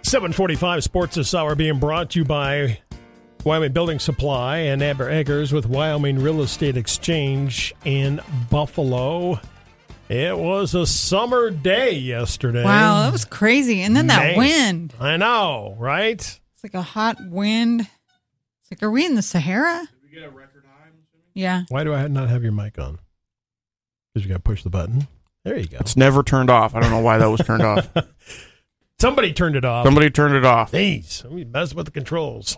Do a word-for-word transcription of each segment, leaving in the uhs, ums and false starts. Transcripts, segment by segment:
seven forty-five Sports this hour being brought to you by Wyoming Building Supply and Amber Eggers with Wyoming Real Estate Exchange in Buffalo. It was a summer day yesterday. Wow, that was crazy. And then that Man, wind. I know, right? It's like a hot wind. It's like, are we in the Sahara? Did we get a record high? Yeah. Why do I not have your mic on? Because you got to push the button. There you go. It's never turned off. I don't know why that was turned off. Somebody turned it off. Somebody turned it off. Jeez, we messed with the controls.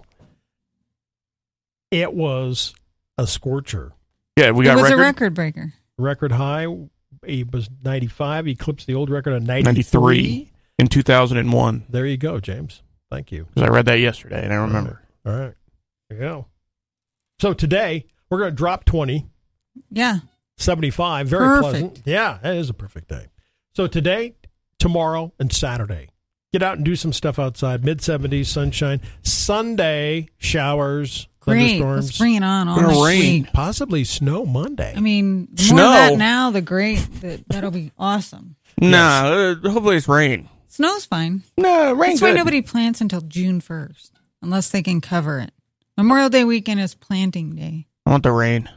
It was a scorcher. Yeah, we It got was record. a record breaker. Record high, it was ninety-five. Eclipsed the old record of ninety-three. ninety-three in two thousand one. There you go, James. Thank you. Because I read that yesterday and I remember. All right. All right. There you go. So today, we're going to drop twenty. Yeah. seventy-five. Very Perfect. pleasant. Yeah, it is a perfect day. So today, tomorrow, and Saturday. Get out and do some stuff outside. mid seventies, sunshine. Sunday, showers, Great. thunderstorms. Let's bring it on all Gonna next rain. week. Possibly snow Monday. I mean, the Snow. more of that now, the great. That, that'll be awesome. Nah, uh, hopefully it's rain. Snow's fine. No, rain's That's why good. nobody plants until June first, unless they can cover it. Memorial Day weekend is planting day. I want the rain.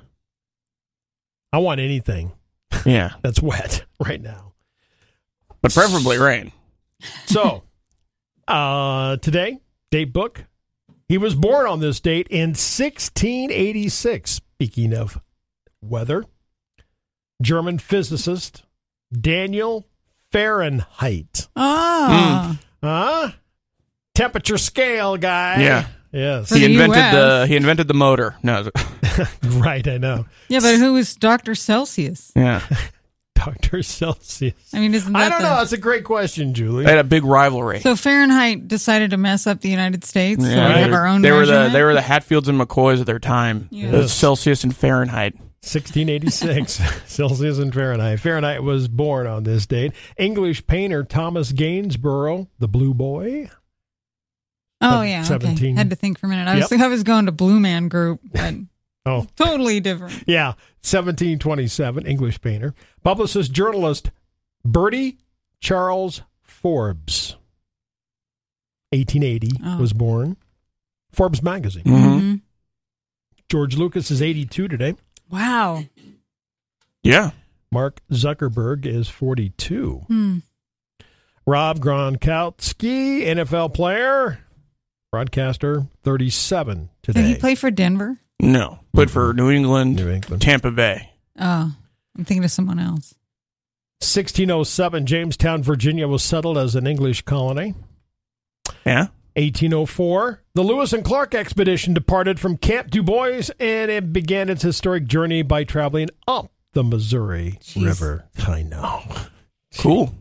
I want anything Yeah, that's wet right now. but preferably rain. So, uh, today, date book. He was born on this date in sixteen eighty-six. Speaking of weather, German physicist Daniel Fahrenheit. Oh. Huh? Temperature scale guy. Yeah. Yes. For He the invented U S. the he invented the motor. No, Right, I know. Yeah, but who was Doctor Celsius? yeah, Doctor Celsius. I mean, isn't that I don't the... know. That's a great question, Julie. they had a big rivalry. So Fahrenheit decided to mess up the United States, so Yeah, we they have were- our own They were the measurement? they were the Hatfields and McCoys of their time. Yeah. The Yes. Celsius and Fahrenheit. sixteen eighty-six Celsius and Fahrenheit. Fahrenheit was born on this date. English painter Thomas Gainsborough, the Blue Boy. Oh, yeah, seventeen. okay. Had to think for a minute. I was, Yep. I was going to Blue Man Group, but Oh, totally different. yeah. seventeen twenty-seven, English painter. Publicist, journalist Bertie Charles Forbes. eighteen eighty Oh. was born. Forbes magazine. Mm-hmm. Mhm. George Lucas is eighty-two today. Wow. Yeah, Mark Zuckerberg is forty-two. Hmm. Rob Gronkowski, N F L player, broadcaster, thirty-seven today. Did he play for Denver? no, but for New England, New England. Tampa Bay. Oh, I'm thinking of someone else. sixteen oh seven, Jamestown, Virginia was settled as an English colony. Yeah, eighteen oh four, the Lewis and Clark expedition departed from Camp Du Bois, and it began its historic journey by traveling up the Missouri Jeez. River. I know. cool.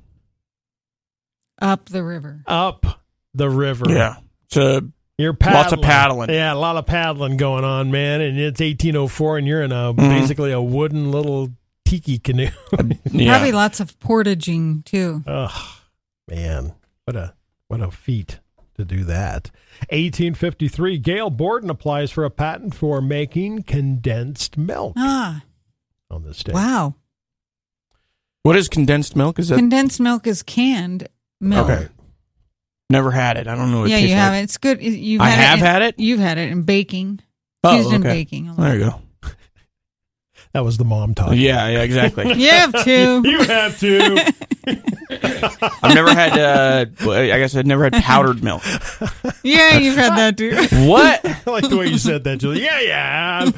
Up the river. Up the river. Yeah, so You're paddling. Lots of paddling. Yeah, a lot of paddling going on, man. And it's eighteen oh four, and you're in a Mhm. basically a wooden little tiki canoe. yeah, Probably lots of portaging, too. Oh, man. What a what a feat to do that. eighteen fifty-three, Gail Borden applies for a patent for making condensed milk Ah, on this day. wow. What is condensed milk? Is that Condensed milk is canned milk. okay? Never had it. I don't know what Yeah, it tastes you have like. it. It's good. You've I had have it in, had it. You've had it in baking. Oh, Used in okay. baking. a lot. There you go. That was the mom talk. Yeah, yeah, exactly. You have to. You have to. I've never had. Uh, well, I guess I've never had powdered milk. Yeah, you've had that too. What? I like the way you said that, Julie. Yeah, yeah.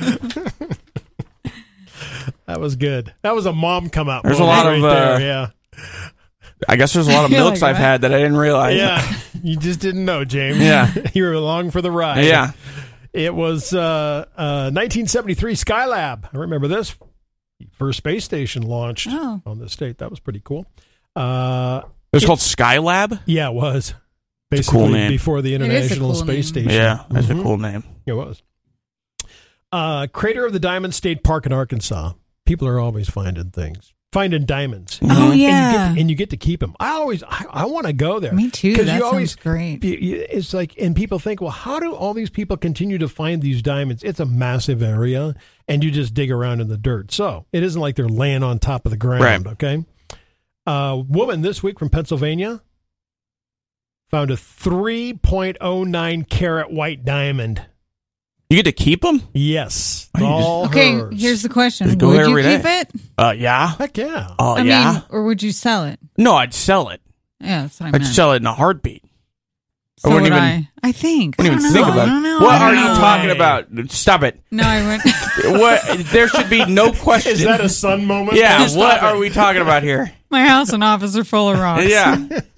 That was good. That was a mom come out. There's a moment lot of, right uh, there. Yeah. I guess there's a lot of You're milks like, I've what? had that I didn't realize. Yeah, you just didn't know, James. Yeah. You were along for the ride. Yeah. It was uh, uh, nineteen seventy-three Skylab. I remember this. First space station launched Oh. on this date. That was pretty cool. Uh, It was called Skylab. yeah, it was. It's a cool Basically name. before the is a International cool Space name. Station. Yeah, that's Mhm. a cool name. It was. Uh, crater of the Diamond State Park in Arkansas. People are always finding things. Finding diamonds. Oh, Mhm. And you, yeah. get to, and you get to keep them. I always, I, I want to go there. Me too. 'Cause That you sounds always- great. You- you- It's like, and people think, well, how do all these people continue to find these diamonds? It's a massive area, and you just dig around in the dirt. So it isn't like they're laying on top of the ground, Right. okay? Uh, woman this week from Pennsylvania found a three point oh nine carat white diamond. You get to keep them? Yes. Oh, All Okay, hers. here's the question. Just go Would there you every keep day. it? Uh, yeah. Heck yeah. Oh, I yeah. mean, or would you sell it? No, I'd sell it. Yeah, that's what I I'd meant. sell it in a heartbeat. So I wouldn't would even- I. I think. I I don't don't even know. think about I don't it. know. What I are don't you know. talking about? Stop it. No, I went. What? There should be no question. Is that a sun moment? Yeah, No, stop what it. are we talking about here? My house and office are full of rocks. Yeah.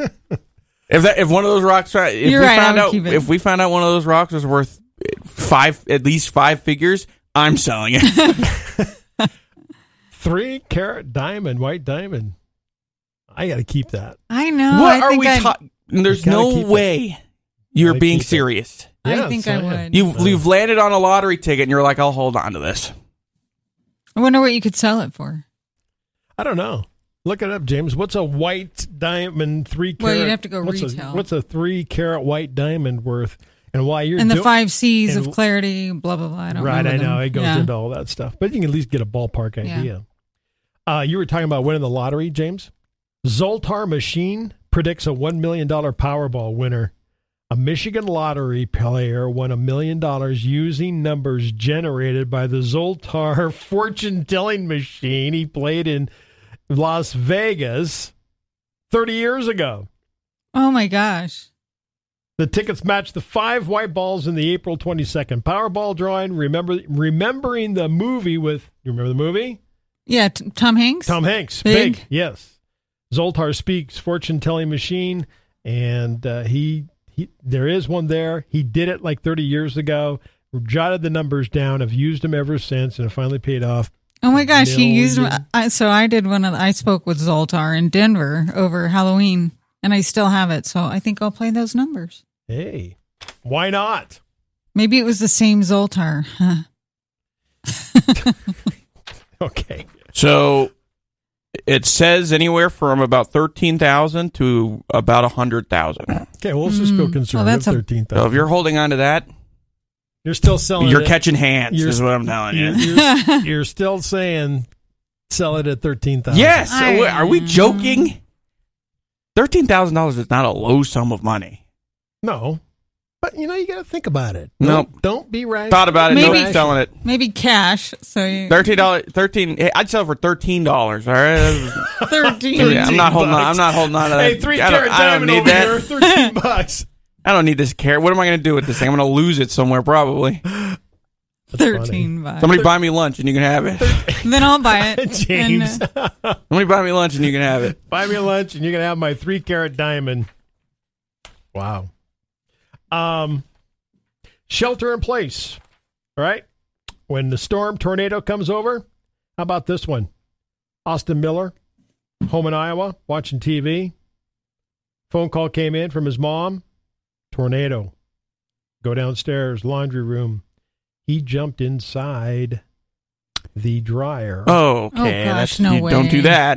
If that, if one of those rocks, if You're we right, I found would out, keep it. if we found out one of those rocks was worth five, at least five figures, I'm selling it. Three carat diamond, white diamond. I got to keep that. I know. what I are think we I'd- talking? There's You gotta no keep it. way you're Gotta being keep it. serious. I Yeah, think so, I yeah. would. You've you've landed on a lottery ticket, and you're like, I'll hold on to this. I wonder what you could sell it for. I don't know. Look it up, James. What's a white diamond three carat? Well, you'd have to go what's retail. A, what's a three carat white diamond worth? And why you're And the do- five C's and- of clarity, blah, blah, blah. I don't right? I remember know them. it goes Yeah. into all that stuff, but you can at least get a ballpark Yeah. idea. Uh, you were talking about winning the lottery, James. Zoltar Machine predicts a one million dollar Powerball winner. A Michigan lottery player won a million dollars using numbers generated by the Zoltar fortune-telling machine he played in Las Vegas thirty years ago. Oh, my gosh. The tickets matched the five white balls in the April twenty-second Powerball drawing. Remember, remembering the movie with, you remember the movie? Yeah, t- Tom Hanks? Tom Hanks. Big. Big. Yes. Zoltar speaks fortune-telling machine, and uh, he, he there is one there. He did it like thirty years ago, jotted the numbers down. I've used them ever since, and it finally paid off. Oh my gosh, he used. Million. I, so I did one of. The, I spoke with Zoltar in Denver over Halloween, and I still have it. So I think I'll play those numbers. Hey, why not? Maybe it was the same Zoltar. Huh. Okay. So it says anywhere from about thirteen thousand to about a hundred thousand. Okay, well, let's just go Mm. conservative. Well, that's a- thirteen So thousand. if you're holding on to that, You're still selling. you're it. catching hands. You're- is what I'm telling you. You're, you're, you're still saying sell it at thirteen thousand. Yes. I- Are we joking? Thirteen thousand dollars is not a low sum of money. No, but you know you got to think about it. Nope. Don't, don't be right. Thought about it. Maybe- No, selling it. Maybe cash. So you, Thirteen dollars. Thirteen. Hey, I'd sell for thirteen dollars. All right. thirteen. Yeah, I'm not holding on. I'm not holding on to that. Hey, three I don't, carat I don't diamond need over that. here, thirteen bucks. I don't need this carrot. What am I going to do with this thing? I'm going to lose it somewhere probably. Thirteen bucks. Somebody buy me lunch and you can have it. Then I'll buy it. James, And, uh, Somebody buy me lunch and you can have it. buy me lunch and you're gonna have my three carat diamond. Wow. Um, shelter in place. All right. When the storm tornado comes over, how about this one? Austin Miller, home in Iowa, watching T V. Phone call came in from his mom. Tornado. Go downstairs, laundry room. He jumped inside the dryer. Oh, okay. Oh, gosh, That's, no you don't do way. that.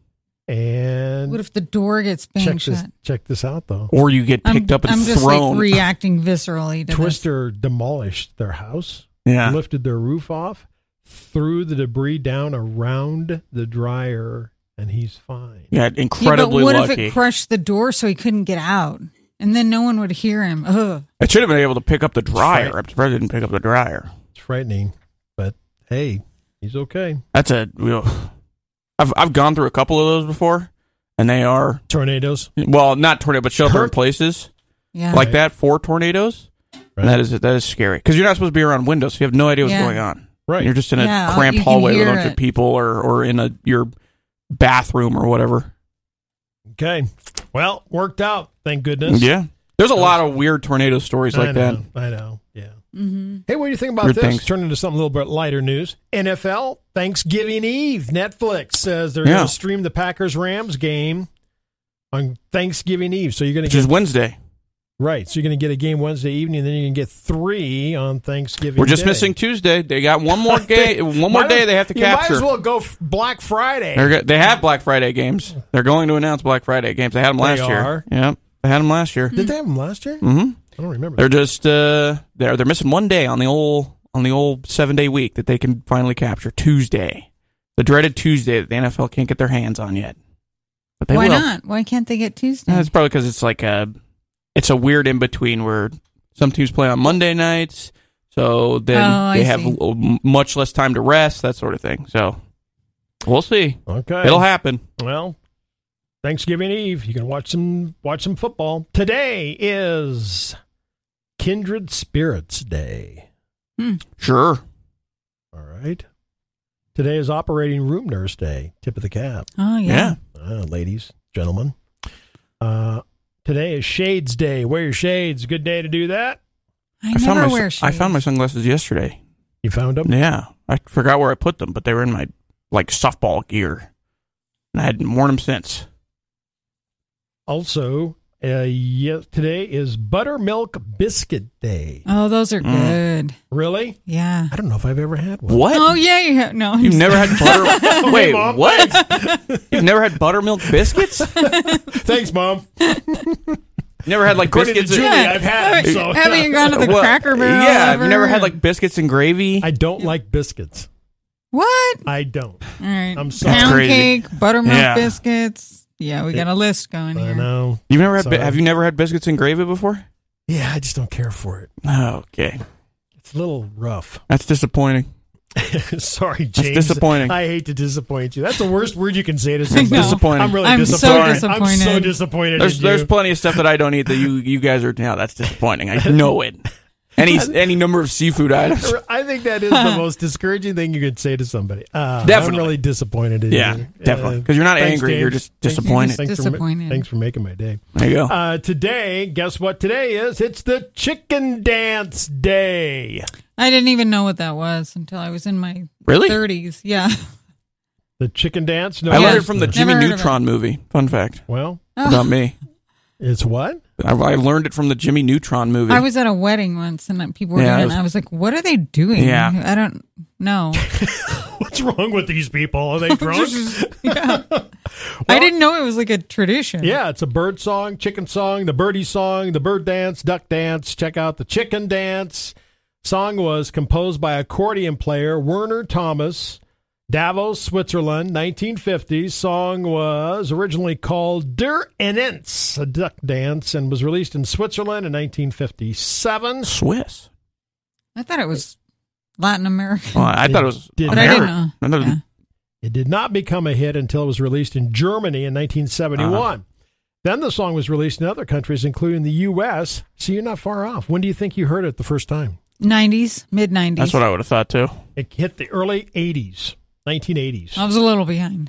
And what if the door gets banged check shut? this, check this out, though. Or you get picked I'm, up and I'm just thrown. like reacting viscerally to this. Twister demolished their house, yeah. lifted their roof off, threw the debris down around the dryer, and he's fine. Yeah, Yeah, but incredibly what if lucky. it crushed the door so he couldn't get out? And then no one would hear him. Ugh. It should have been able to pick up the dryer. Right. I'm surprised it didn't pick up the dryer. It's frightening, but hey, he's okay. That's a real. I've I've gone through a couple of those before, and they are Tornadoes. well, not tornado, but shelter in Kirk- places Yeah. like Right. that. Four tornadoes. Right. That is that is scary because you're not supposed to be around windows, so you have no idea what's Yeah. going on. Right. You're just in a Yeah, cramped you can hallway with a hear bunch it. of people, or or in a your bathroom or whatever. Okay. Well, worked out. Thank goodness. Yeah, there's a lot of weird tornado stories I like know, that. I know. Yeah. Mm-hmm. Hey, what do you think about Weird this? things. Turn into something a little bit lighter news. N F L Thanksgiving Eve. Netflix says they're Yeah. going to stream the Packers Rams game on Thanksgiving Eve. So you're going to Which get is Wednesday. right. So you're going to get a game Wednesday evening, and then you can get three on Thanksgiving. We're just Day. missing Tuesday. They got one more game. One more Might day as- they have to you capture. might as well go f- Black Friday. They're go- they have Black Friday games. They're going to announce Black Friday games. They had them last They year. are? Yeah, they had them last year. Did they have them last year? hmm I don't remember. They're just uh, they're they're missing one day on the old on the old seven day week that they can finally capture. Tuesday, the dreaded Tuesday that the N F L can't get their hands on yet. But they Why will. not? Why can't they get Tuesday? Yeah, it's probably because it's like a it's a weird in between where some teams play on Monday nights, so then Oh, I they have see. l- much less time to rest, that sort of thing. So we'll see. Okay. It'll happen. Well, Thanksgiving Eve, you can watch some watch some football. Today is Kindred Spirits Day. Sure. All right. Today is Operating Room Nurse Day. Tip of the cap, Oh, yeah. Yeah. uh, ladies, gentlemen. Uh, today is Shades Day. Wear your shades. Good day to do that. I, I found never my wear I shades. found my sunglasses yesterday. You found them? Yeah. I forgot where I put them, but they were in my like softball gear. And I hadn't worn them since. Also, uh, yeah, today is Buttermilk Biscuit Day. Oh, those are Mm. good. Really? Yeah. I don't know if I've ever had one. What? Oh, yeah. You have, no. I'm You've just- never had butter? Wait, Mom, what? You've never had buttermilk biscuits? Thanks, Mom. You never had like According to biscuits? Julie, and, Yeah. I've had them. So Haven't you gone to the What? Cracker Barrel? Yeah, have you ever? never had like biscuits and gravy? I don't like biscuits. What? I don't. All right. I'm sorry. That's Pound crazy. cake, buttermilk Yeah. biscuits. Yeah, we got a list going I here. know. You've never had? Bi- Sorry. have you never had biscuits and gravy before? Yeah, I just don't care for it. Oh, okay, It's a little rough. that's disappointing. Sorry, That's James. disappointing. I hate to disappoint you. That's the worst word you can say to somebody. know. Disappointing. I'm really I'm so disappointed. I'm disappointed. so disappointed There's in there's you. plenty of stuff that I don't eat that you you guys are. Yeah, that's disappointing. I know it. Any any number of seafood items. I think that is the most discouraging thing you could say to somebody. Uh, Definitely. I'm really disappointed in Yeah, you. definitely. Uh, Because you're not thanks, angry. James. You're just Thanks- disappointed. Thanks for, ma- Disappointed. thanks for making my day. There you go. Uh, today, guess what today is? It's the Chicken Dance Day. I didn't even know what that was until I was in my Really? thirties. Yeah. The Chicken Dance? No, I learned Yeah. it from the it's- Jimmy Never heard of Neutron movie. Fun fact Well, about me. it's what? I, I learned it from the Jimmy Neutron movie. I was at a wedding once and people were Yeah, doing it it. was- And I was like, what are they doing? Yeah. I don't know. What's wrong with these people? Are they drunk? yeah. I didn't know it was like a tradition. Yeah, it's a bird song, chicken song, the birdie song, the bird dance, duck dance. Check out the Chicken Dance. Song was composed by accordion player Werner Thomas, Davos, Switzerland, nineteen fifty. Song was originally called Der Enens, a duck dance, and was released in Switzerland in nineteen fifty-seven. Swiss. I thought it was Latin American. Well, I thought it was. Did But I didn't American. know. I thought it was- Yeah. It did not become a hit until it was released in Germany in nineteen seventy-one. Uh-huh. Then the song was released in other countries, including the U S. So you're not far off. When do you think you heard it the first time? nineties, mid nineties. That's what I would have thought too. It hit the early eighties, nineteen eighties. I was a little behind.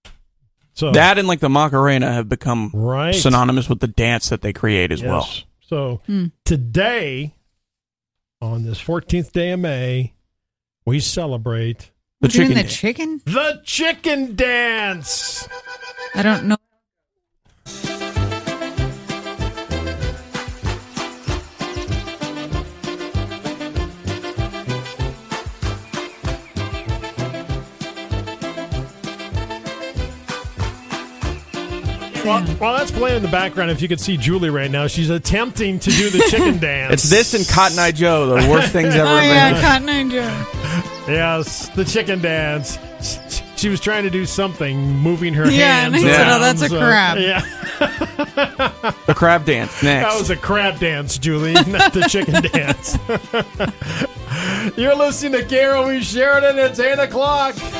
So That and like the Macarena have become right. synonymous with the dance that they create as Yes. well. So Hmm. today, on this fourteenth day of May, we celebrate The We're doing chicken. the dance. chicken? the Chicken Dance. I don't know. Well, while that's playing in the background, if you could see Julie right now, she's attempting to do the chicken dance. It's this and Cotton Eye Joe, the worst things ever Oh, yeah, invented. Cotton Eye Joe. Yes, the chicken dance. She was trying to do something, moving her Yeah, hands. and I said, around, "Oh, that's a so- crab." Yeah, The crab dance next. that was a crab dance, Julie, not the chicken dance. You're listening to Carol E. Sheridan. It's eight o'clock.